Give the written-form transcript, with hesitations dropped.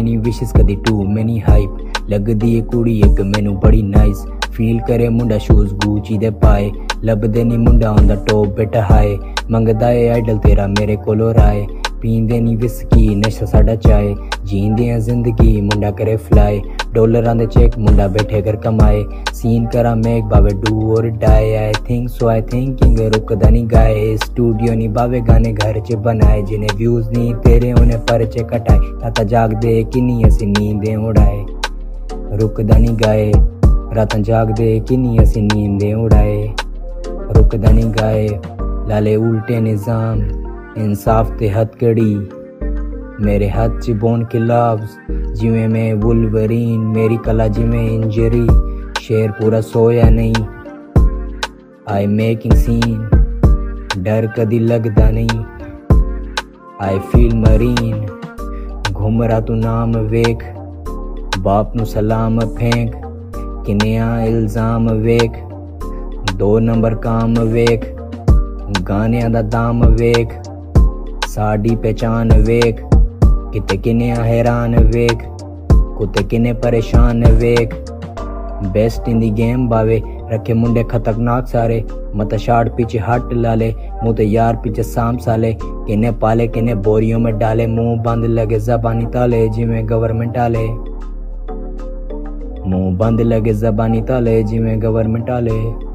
many wishes कदी too many hype लगदी है कुड़ी एक मैनू बड़ी nice फील करे मुंडा शूज गुची दे पाए लभदे नी मुंडा ऑन द टॉप बेटा हाय मंगदा है आइडल तेरा मेरे कोलो राय पींदे नी विस्की नशा साडा चाय जींदे हैं जिंदगी मुंडा करे फ्लाई डॉलरां दे चेक मुंडा बैठे कर कमाए सीन करा मेक बावे do or die I think so I thinking रुकदा नी गाए स्टूडियो नी बावे गाने घर च बनाए जिन्हें व्यूज नी तेरे उन्हें परचे कटाए ताता जाग दे किन्नी असी नींदें उड़ाए रुकदा नी गाए रातां जाग दे किन्नी असी नींदें उड़ाए रुकदा नी गाए लाले उल्टे निजाम इंसाफ ते हथकड़ी मेरे हाथ च बोन के लव्स जिवें मैं वुल्वरीन मेरी कला जिवें इंजरी शेर पूरा सोया नहीं आई मेकिंग सीन डर कदी लगदा नहीं आई फील मरीन घुमरा तू नाम वेख बाप नू सलाम फेंक किन्या इल्जाम वेख 2 नंबर काम वेख गानियां दा दाम वेख साड़ी पहचान वेख किते किन्या हैरान वेख कुते किने परेशान वेख बेस्ट इन दी गेम बावे रखे मुंडे खतरनाक सारे मत शार्ट पीछे हट लाले मुँह ते यार पीछे साम साले किने पाले किने बोरियों में डाले मुंह बंद लगे जबानी ताले जिमें गवर्नमेंट आले मुंह बंद लगे जबानी ताले जिमें गवर्नमेंट आले।